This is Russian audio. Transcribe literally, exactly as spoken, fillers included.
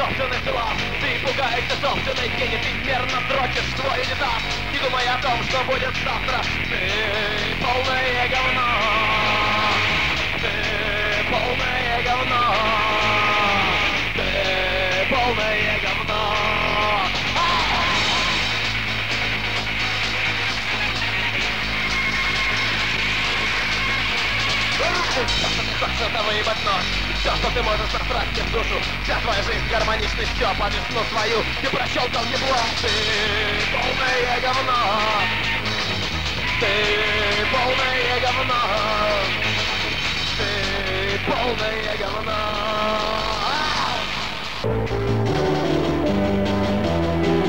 собственных делах. Ты пугаешься собственной тени, ты мерно дрочишь свой унитаз, не думая о том, что будет завтра. Ты полное говно. Ты полное говно. Ты полное говно. Все, что ты хочешь, это выебать нож. Все, что ты можешь насрать мне в душу. Вся твоя жизнь гармоничный стёб, а весну свою ты прощелкал ебло. Ты полное говно. Ты полное говно. Ты полное говно.